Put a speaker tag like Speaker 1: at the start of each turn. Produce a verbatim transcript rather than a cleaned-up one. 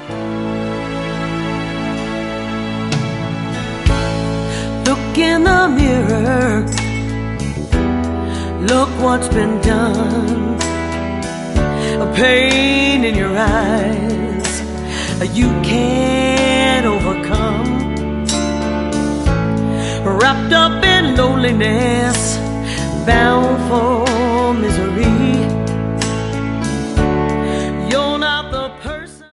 Speaker 1: Look in the mirror, look what's been done. A pain in your eyes you can't overcome. Wrapped up in loneliness, bound for